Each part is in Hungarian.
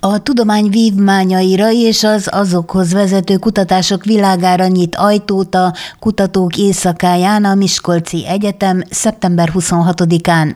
A tudomány vívmányaira és az azokhoz vezető kutatások világára nyit ajtót a Kutatók Éjszakáján a Miskolci Egyetem szeptember 26-án.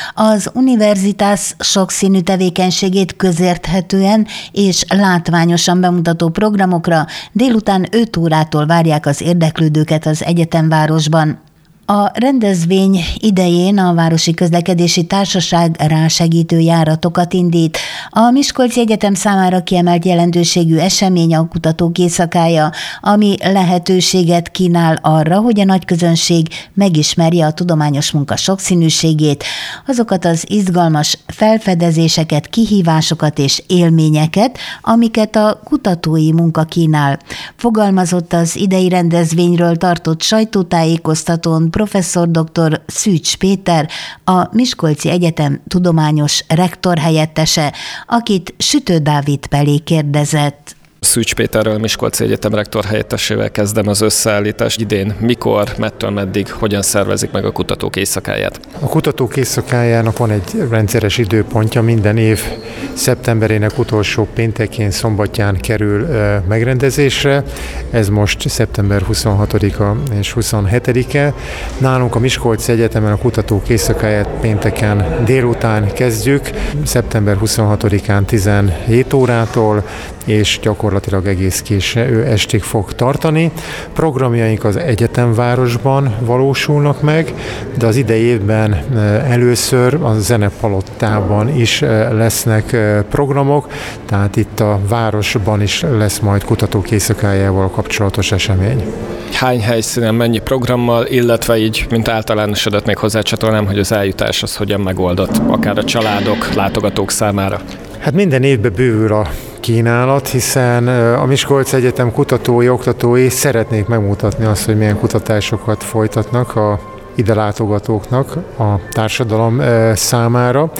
Az univerzitás sokszínű tevékenységét közérthetően és látványosan bemutató programokra délután 5 órától várják az érdeklődőket az egyetemvárosban. A rendezvény idején a Városi Közlekedési Társaság rásegítő járatokat indít. A Miskolci Egyetem számára kiemelt jelentőségű esemény a Kutatók Éjszakája, ami lehetőséget kínál arra, hogy a nagyközönség megismerje a tudományos munka sokszínűségét, azokat az izgalmas felfedezéseket, kihívásokat és élményeket, amiket a kutatói munka kínál. Fogalmazott az idei rendezvényről tartott sajtótájékoztatón professzor dr. Szűcs Péter, a Miskolci Egyetem tudományos rektorhelyettese, akit Sütő Dávid Pelé kérdezett. Szűcs Péterről, Miskolci Egyetem rektor helyettesével kezdem az összeállítást. Idén mikor, mettől meddig, hogyan szervezik meg a Kutatók Éjszakáját? A Kutatók Éjszakájának van egy rendszeres időpontja, minden év szeptemberének utolsó péntekén, szombatján kerül megrendezésre. Ez most szeptember 26-a és 27-e. Nálunk a Miskolci Egyetemen a Kutatók Éjszakáját pénteken délután kezdjük, szeptember 26-án 17 órától, és gyakorlatilag egész késő estig fog tartani. Programjaink az egyetemvárosban valósulnak meg, de az idei évben először a Zenepalottában is lesznek programok, tehát itt a városban is lesz majd Kutatók Éjszakájával kapcsolatos esemény. Hány helyszínen, mennyi programmal, illetve így, mint általános adat még hozzácsatolnám, hogy az eljutás az hogyan megoldott, akár a családok, látogatók számára? Hát minden évben bővül a kínálat, hiszen a Miskolci Egyetem kutatói, oktatói szeretnék megmutatni azt, hogy milyen kutatásokat folytatnak a ide látogatóknak a társadalom számára,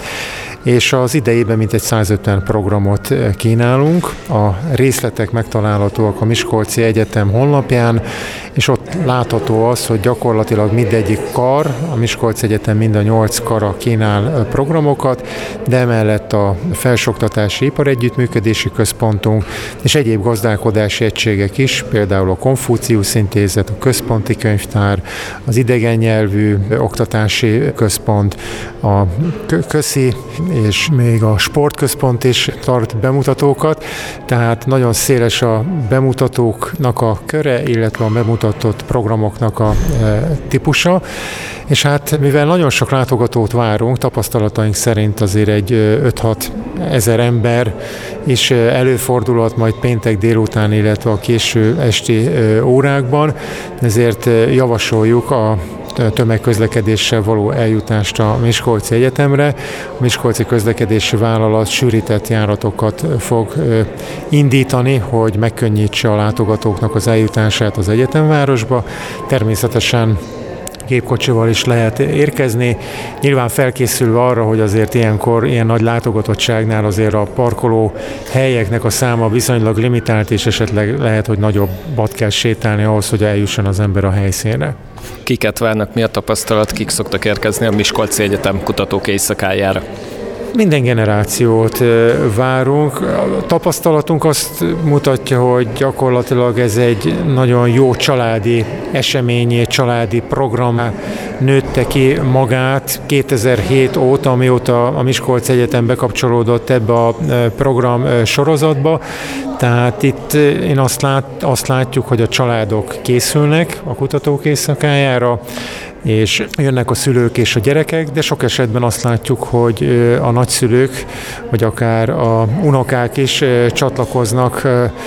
és az idejében mintegy 150 programot kínálunk. A részletek megtalálhatóak a Miskolci Egyetem honlapján, és ott látható az, hogy gyakorlatilag mindegyik kar, a Miskolci Egyetem mind a 8 kara kínál programokat, de emellett a Felsőoktatási Iparegyüttműködési Központunk és egyéb gazdálkodási egységek is, például a Konfuciusz Intézet, a Központi Könyvtár, az idegen nyelvű oktatási központ, a Köszi és még a Sportközpont is tart bemutatókat, tehát nagyon széles a bemutatóknak a köre, illetve a bemutatott programoknak a típusa, és hát mivel nagyon sok látogatót várunk, tapasztalataink szerint azért egy 5-6 ezer ember is előfordulhat majd péntek délután, illetve a késő esti órákban, ezért javasoljuk a tömegközlekedéssel való eljutást a Miskolci Egyetemre. A Miskolci Közlekedési Vállalat sűrített járatokat fog indítani, hogy megkönnyítse a látogatóknak az eljutását az egyetemvárosba. Természetesen gépkocsival is lehet érkezni, nyilván felkészülve arra, hogy azért ilyenkor, ilyen nagy látogatottságnál azért a parkoló helyeknek a száma viszonylag limitált, és esetleg lehet, hogy nagyobbat kell sétálni ahhoz, hogy eljusson az ember a helyszínre. Kiket várnak, mi a tapasztalat, kik szoktak érkezni a Miskolci Egyetem Kutatók Éjszakájára? Minden generációt várunk. A tapasztalatunk azt mutatja, hogy gyakorlatilag ez egy nagyon jó családi esemény, családi program nőtte ki magát 2007 óta, amióta a Miskolci Egyetem bekapcsolódott ebbe a program sorozatba. Tehát itt én azt látjuk, hogy a családok készülnek a Kutatók Éjszakájára, és jönnek a szülők és a gyerekek, de sok esetben azt látjuk, hogy a nagyszülők, vagy akár a unokák is csatlakoznak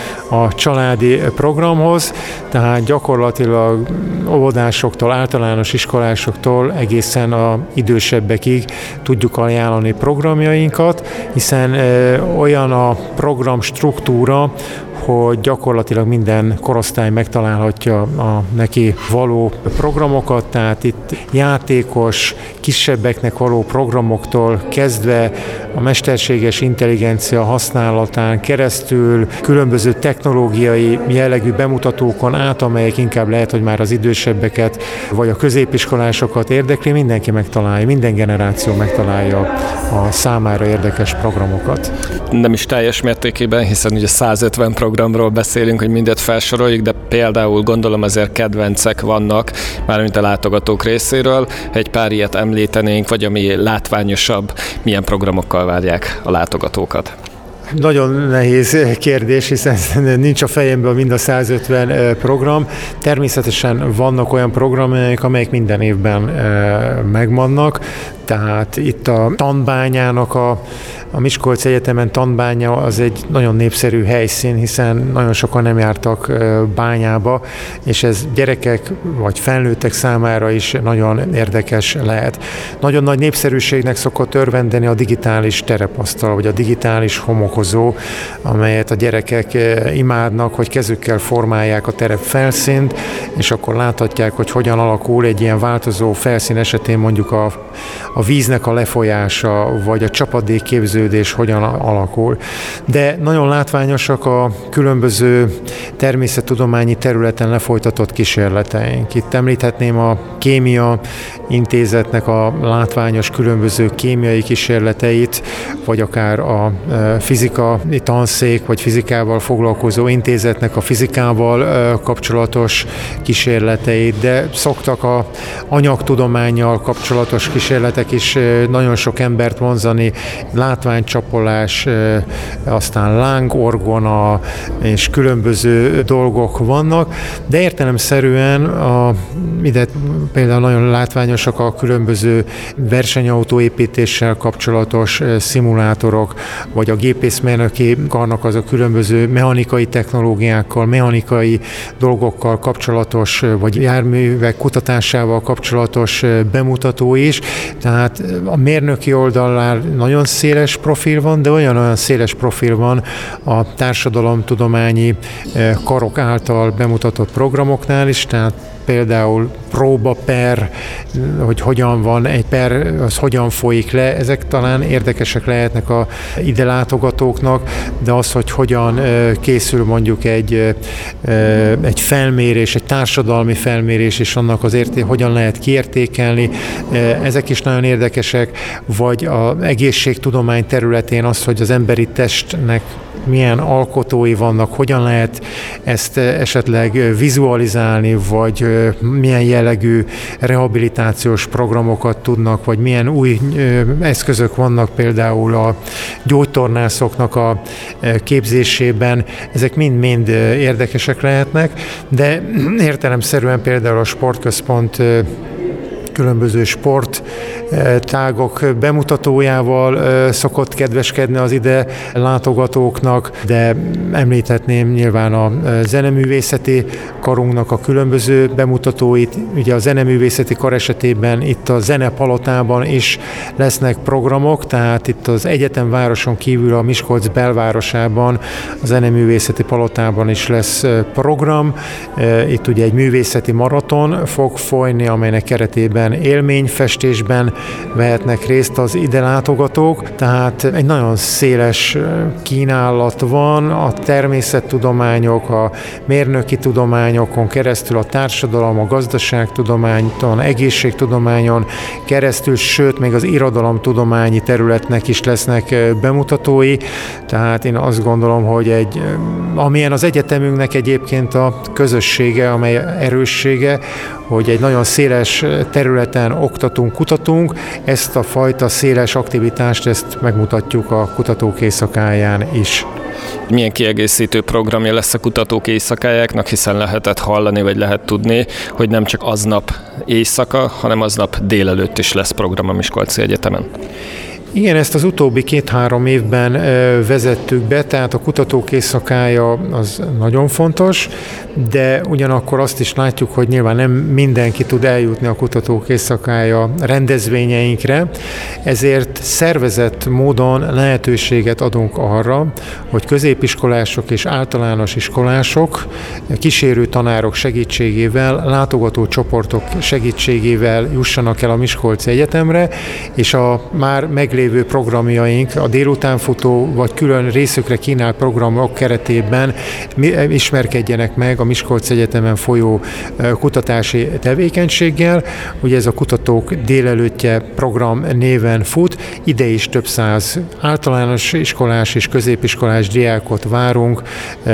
a családi programhoz, tehát gyakorlatilag óvodásoktól, általános iskolásoktól egészen a idősebbekig tudjuk ajánlani programjainkat, hiszen olyan a program struktúra, hogy gyakorlatilag minden korosztály megtalálhatja a neki való programokat, tehát Tehát itt játékos, kisebbeknek való programoktól kezdve a mesterséges intelligencia használatán keresztül, különböző technológiai jellegű bemutatókon át, amelyek inkább lehet, hogy már az idősebbeket vagy a középiskolásokat érdekli, mindenki megtalálja, minden generáció megtalálja a számára érdekes programokat. Nem is teljes mértékében, hiszen ugye 150 programról beszélünk, hogy mindet felsoroljuk, de például gondolom azért kedvencek vannak, mármint a látogatók részéről. Egy pár ilyet említenénk, vagy ami látványosabb, milyen programokkal várják a látogatókat? Nagyon nehéz kérdés, hiszen nincs a fejemben mind a 150 program. Természetesen vannak olyan programok, amelyek minden évben megvannak. Tehát itt a Tanbányának, a Miskolci Egyetemen Tanbánya az egy nagyon népszerű helyszín, hiszen nagyon sokan nem jártak bányába, és ez gyerekek vagy felnőttek számára is nagyon érdekes lehet. Nagyon nagy népszerűségnek szokott örvendeni a digitális terepasztal, vagy a digitális homokozó, amelyet a gyerekek imádnak, hogy kezükkel formálják a terep felszínt, és akkor láthatják, hogy hogyan alakul egy ilyen változó felszín esetén mondjuk a víznek a lefolyása, vagy a csapadékképződés hogyan alakul. De nagyon látványosak a különböző természettudományi területen lefolytatott kísérleteink. Itt említhetném a Kémia Intézetnek a látványos különböző kémiai kísérleteit, vagy akár a fizikai tanszék, vagy fizikával foglalkozó intézetnek a fizikával kapcsolatos kísérleteit, de szoktak a anyagtudománnyal kapcsolatos kísérletek is nagyon sok embert vonzani, látványcsapolás, aztán lángorgona és különböző dolgok vannak, de értelemszerűen ide például nagyon látványosak a különböző versenyautóépítéssel kapcsolatos szimulátorok, vagy a gépészmérnöki karnak az a különböző mechanikai technológiákkal, mechanikai dolgokkal kapcsolatos, vagy járművek kutatásával kapcsolatos bemutató is. Tehát a mérnöki oldalán nagyon széles profil van, de olyan széles profil van a társadalomtudományi karok által bemutatott programoknál is, tehát például próbaper, hogy hogyan van egy per, az hogyan folyik le, ezek talán érdekesek lehetnek a ide látogatóknak, de az, hogy hogyan készül mondjuk egy felmérés, egy társadalmi felmérés, és annak az hogyan lehet kiértékelni, ezek is nagyon érdekesek, vagy az egészségtudomány területén az, hogy az emberi testnek milyen alkotói vannak, hogyan lehet ezt esetleg vizualizálni, vagy milyen jellegű rehabilitációs programokat tudnak, vagy milyen új eszközök vannak például a gyógytornászoknak a képzésében. Ezek mind-mind érdekesek lehetnek, de értelemszerűen például a sportközpont különböző sporttágok bemutatójával szokott kedveskedni az ide látogatóknak, de említhetném nyilván a zeneművészeti karunknak a különböző bemutatóit. Ugye a zeneművészeti kar esetében itt a Zenepalotában is lesznek programok, tehát itt az egyetemvároson kívül a Miskolc belvárosában, a Zeneművészeti Palotában is lesz program. Itt ugye egy művészeti maraton fog folyni, amelynek keretében élményfestésben vehetnek részt az ide látogatók, tehát egy nagyon széles kínálat van, a természettudományok, a mérnöki tudományokon keresztül, a társadalom, a gazdaságtudományton, egészségtudományon keresztül, sőt, még az irodalomtudományi területnek is lesznek bemutatói, tehát én azt gondolom, hogy amilyen az egyetemünknek egyébként a közössége, amely erőssége, hogy egy nagyon széles területen oktatunk, kutatunk, ezt a fajta széles aktivitást, ezt megmutatjuk a Kutatók Éjszakáján is. Milyen kiegészítő programja lesz a Kutatók Éjszakájáknak, hiszen lehetett hallani, vagy lehet tudni, hogy nem csak aznap éjszaka, hanem aznap délelőtt is lesz program a Miskolci Egyetemen. Igen, ezt az utóbbi 2-3 évben vezettük be, tehát a kutatók éjszakája az nagyon fontos, de ugyanakkor azt is látjuk, hogy nyilván nem mindenki tud eljutni a kutatók éjszakája rendezvényeinkre, ezért szervezett módon lehetőséget adunk arra, hogy középiskolások és általános iskolások kísérő tanárok segítségével, látogató csoportok segítségével jussanak el a Miskolci Egyetemre, és a már meglévő programjaink, a délutánfutó vagy külön részükre kínált programok keretében ismerkedjenek meg a Miskolci Egyetemen folyó kutatási tevékenységgel. Ugye ez a Kutatók Délelőttje program néven fut, ide is több száz általános iskolás és középiskolás diákot várunk,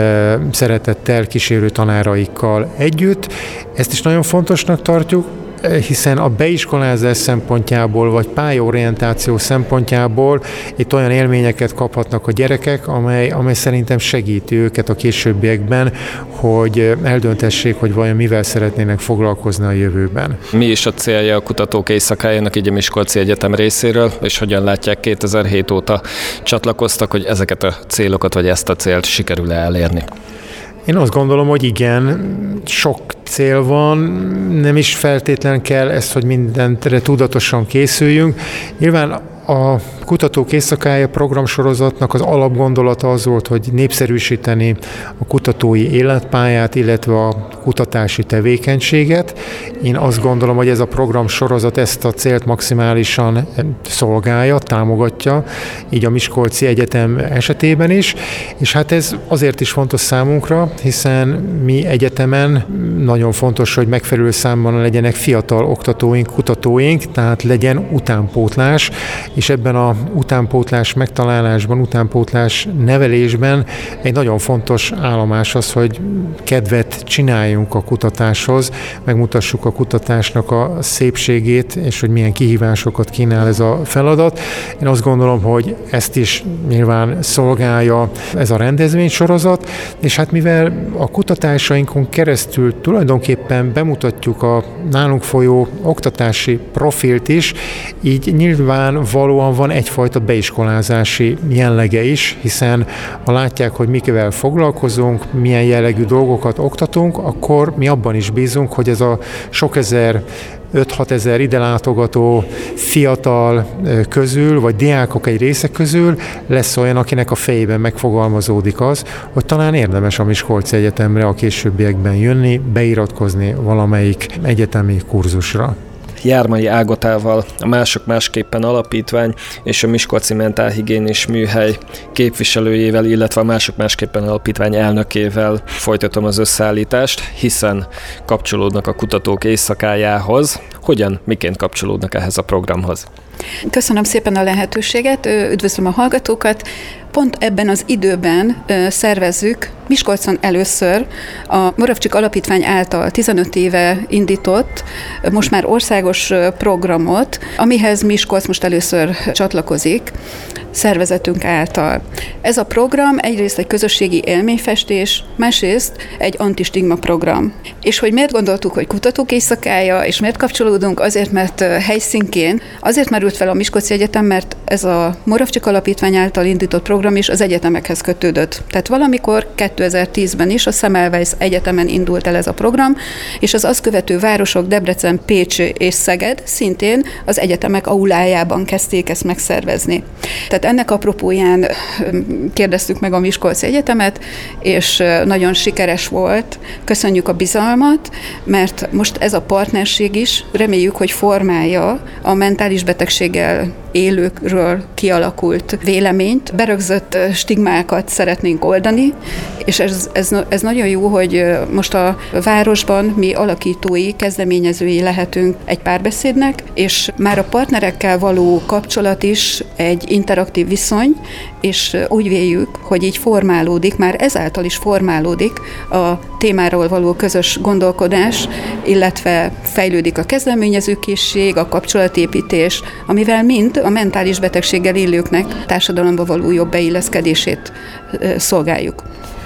szeretettel kísérő tanáraikkal együtt. Ezt is nagyon fontosnak tartjuk, hiszen a beiskolázás szempontjából, vagy pályaorientáció szempontjából itt olyan élményeket kaphatnak a gyerekek, amely szerintem segíti őket a későbbiekben, hogy eldöntessék, hogy vajon mivel szeretnének foglalkozni a jövőben. Mi is a célja a kutatók éjszakájának így a Miskolci Egyetem részéről, és hogyan látják 2007 óta csatlakoztak, hogy ezeket a célokat, vagy ezt a célt sikerül elérni? Én azt gondolom, hogy igen, sok cél van, nem is feltétlen kell ezt, hogy mindenre tudatosan készüljünk. Nyilván a Kutatók Éjszakája programsorozatnak az alapgondolata az volt, hogy népszerűsíteni a kutatói életpályát, illetve a kutatási tevékenységet. Én azt gondolom, hogy ez a programsorozat ezt a célt maximálisan szolgálja, támogatja, így a Miskolci Egyetem esetében is, és hát ez azért is fontos számunkra, hiszen mi egyetemen nagyon fontos, hogy megfelelő számban legyenek fiatal oktatóink, kutatóink, tehát legyen utánpótlás, és ebben a utánpótlás megtalálásban, utánpótlás nevelésben egy nagyon fontos állomás az, hogy kedvet csináljunk a kutatáshoz, megmutassuk a kutatásnak a szépségét, és hogy milyen kihívásokat kínál ez a feladat. Én azt gondolom, hogy ezt is nyilván szolgálja ez a rendezvénysorozat, és hát mivel a kutatásainkon keresztül tulajdonképpen bemutatjuk a nálunk folyó oktatási profilt is, így nyilvánvalóan van egyfajta beiskolázási jellege is, hiszen ha látják, hogy mivel foglalkozunk, milyen jellegű dolgokat oktatunk, akkor mi abban is bízunk, hogy ez a sok ezer 5-6 ezer ide látogató fiatal közül, vagy diákok egy része közül lesz olyan, akinek a fejében megfogalmazódik az, hogy talán érdemes a Miskolci Egyetemre a későbbiekben jönni, beiratkozni valamelyik egyetemi kurzusra. Jármai Ágotával, a Mások Másképpen Alapítvány és a Miskolci Mentálhigiénis Műhely képviselőjével, illetve a Mások Másképpen Alapítvány elnökével folytatom az összeállítást, hiszen kapcsolódnak a Kutatók Éjszakájához. Hogyan, miként kapcsolódnak ehhez a programhoz? Köszönöm szépen a lehetőséget, üdvözlöm a hallgatókat. Pont ebben az időben szervezzük Miskolcon először a Moravcsik Alapítvány által 15 éve indított, most már országos programot, amihez Miskolc most először csatlakozik szervezetünk által. Ez a program egyrészt egy közösségi élményfestés, másrészt egy antistigma program. És hogy miért gondoltuk, hogy Kutatók Éjszakája, és miért kapcsolódunk? Azért, mert helyszínként, azért merült fel a Miskolci Egyetem, mert ez a Moravcsik Alapítvány által indított program is az egyetemekhez kötődött. Tehát valamikor 2010-ben is a Semmelweis Egyetemen indult el ez a program, és az azt követő városok Debrecen, Pécs és Szeged szintén az egyetemek aulájában kezdték ezt megszervezni. Tehát ennek apropóján kérdeztük meg a Miskolci Egyetemet, és nagyon sikeres volt. Köszönjük a bizalmat, mert most ez a partnerség is reméljük, hogy formálja a mentális betegséggel élőkről kialakult véleményt. Berögzött stigmákat szeretnénk oldani, és ez nagyon jó, hogy most a városban mi alakítói, kezdeményezői lehetünk egy párbeszédnek, és már a partnerekkel való kapcsolat is egy interaktív viszony, és úgy véljük, hogy így formálódik, már ezáltal is formálódik a témáról való közös gondolkodás, illetve fejlődik a kezdeményezőkészség, a kapcsolatépítés, amivel mind a mentális betegséggel élőknek társadalomba való jobb beilleszkedését szolgáljuk.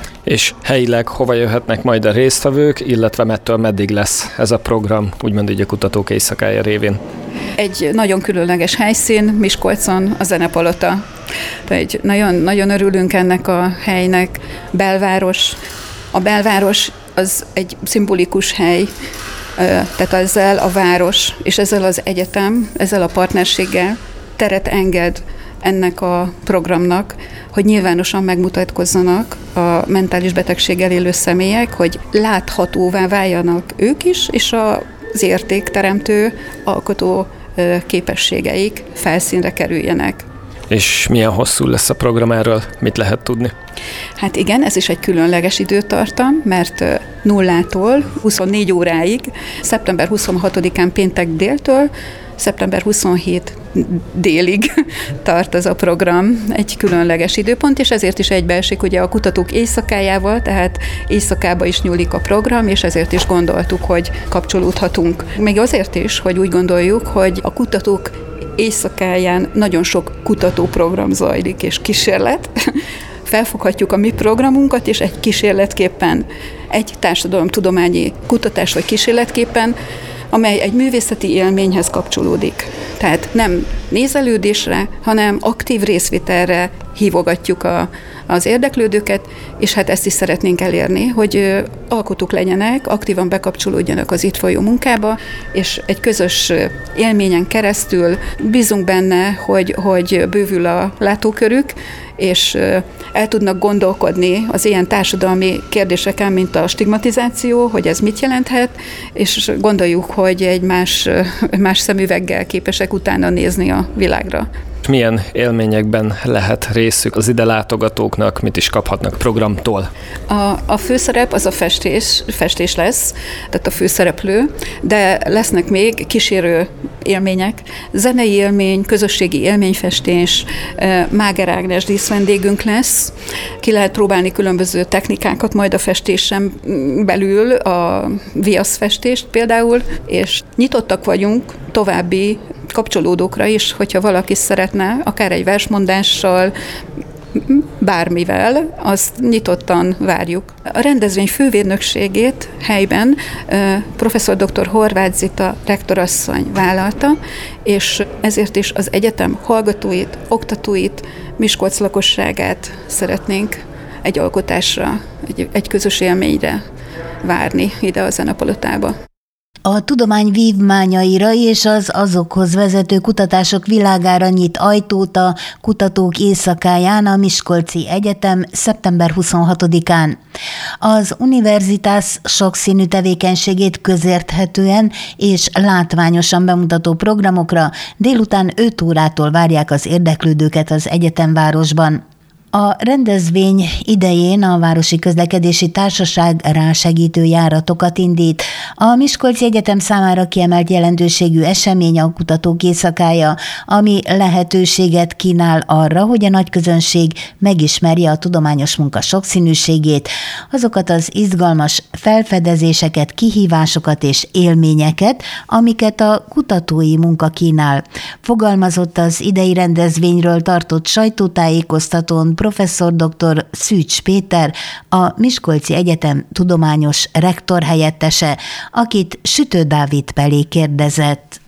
És helyileg hova jöhetnek majd a résztvevők, illetve mettől meddig lesz ez a program, úgymond így a Kutatók Éjszakája révén? Egy nagyon különleges helyszín Miskolcon a Zenepalota. Tehát nagyon, nagyon örülünk ennek a helynek. Belváros. A belváros az egy szimbolikus hely, tehát ezzel a város és ezzel az egyetem, ezzel a partnerséggel teret enged ennek a programnak, hogy nyilvánosan megmutatkozzanak a mentális betegséggel élő személyek, hogy láthatóvá váljanak ők is, és az értékteremtő, alkotó képességeik felszínre kerüljenek. És milyen hosszú lesz a program, erről mit lehet tudni? Hát igen, ez is egy különleges időtartam, mert 0-tól 24 óráig, szeptember 26-án péntek déltől, szeptember 27 délig tart ez a program, egy különleges időpont, és ezért is egybeesik ugye a kutatók éjszakájával, tehát éjszakába is nyúlik a program, és ezért is gondoltuk, hogy kapcsolódhatunk. Még azért is, hogy úgy gondoljuk, hogy a kutatók éjszakáján nagyon sok kutatóprogram zajlik, és kísérlet. Felfoghatjuk a mi programunkat, és egy kísérletképpen, egy társadalomtudományi kutatás vagy kísérletképpen, amely egy művészeti élményhez kapcsolódik. Tehát nem nézelődésre, hanem aktív részvételre hívogatjuk az érdeklődőket, és hát ezt is szeretnénk elérni, hogy alkotók legyenek, aktívan bekapcsolódjanak az itt folyó munkába, és egy közös élményen keresztül bízunk benne, hogy bővül a látókörük, és el tudnak gondolkodni az ilyen társadalmi kérdéseken, mint a stigmatizáció, hogy ez mit jelenthet, és gondoljuk, hogy egy más szemüveggel képesek utána nézni a világra. Milyen élményekben lehet részük az ide látogatóknak, mit is kaphatnak programtól? A főszerep az a festés lesz, tehát a főszereplő, de lesznek még kísérő élmények, zenei élmény, közösségi élményfestés, Máger Ágnes díszvendégünk lesz, ki lehet próbálni különböző technikákat majd a festésen belül, a viaszfestést például, és nyitottak vagyunk további kapcsolódókra is, hogyha valaki szeretne, akár egy versmondással, bármivel, azt nyitottan várjuk. A rendezvény fővédnökségét helyben professzor dr. Horváth Zita rektorasszony vállalta, és ezért is az egyetem hallgatóit, oktatóit, Miskolc lakosságát szeretnénk egy alkotásra, egy közös élményre várni ide a Zenepalotába. A tudomány vívmányaira és az azokhoz vezető kutatások világára nyit ajtót a Kutatók Éjszakáján a Miskolci Egyetem szeptember 26-án. Az univerzitás sokszínű tevékenységét közérthetően és látványosan bemutató programokra délután 5 órától várják az érdeklődőket az egyetemvárosban. A rendezvény idején a Városi Közlekedési Társaság rásegítő járatokat indít. A Miskolci Egyetem számára kiemelt jelentőségű esemény a Kutatók Éjszakája, ami lehetőséget kínál arra, hogy a nagyközönség megismerje a tudományos munka sokszínűségét, azokat az izgalmas felfedezéseket, kihívásokat és élményeket, amiket a kutatói munka kínál. Fogalmazott az idei rendezvényről tartott sajtótájékoztatón professzor dr. Szűcs Péter, a Miskolci Egyetem tudományos rektor helyettese, akit Sütő Dávid Pelé kérdezett.